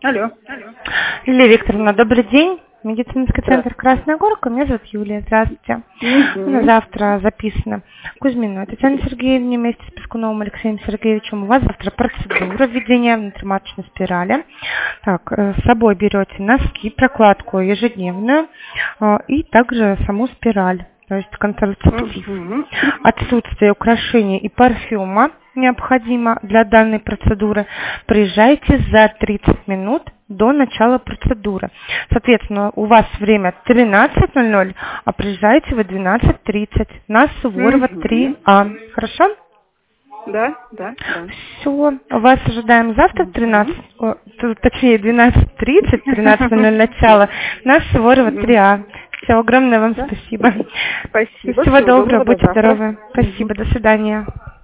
Алло. Лилия Викторовна, добрый день. Медицинский центр Здравствуйте. Красная Горка. Меня зовут Юлия. Здравствуйте. На завтра записано Кузьмину Татьяне Сергеевне вместе с Пескуновым Алексеем Сергеевичем. У вас завтра процедура введения внутриматочной спирали. Так, с собой берете носки, прокладку ежедневную и также саму спираль. То есть контрацептив. Отсутствие украшений и парфюма необходимо для данной процедуры. Приезжайте за 30 минут до начала процедуры. Соответственно, у вас время 13:00, а приезжаете вы 12:30 на Суворова 3А. Хорошо? Да. Все. Вас ожидаем завтра в 12:30, 13:00 начало на Суворова 3А. Все, огромное вам спасибо. Спасибо. Всего доброго, будьте здоровы. Спасибо, до свидания.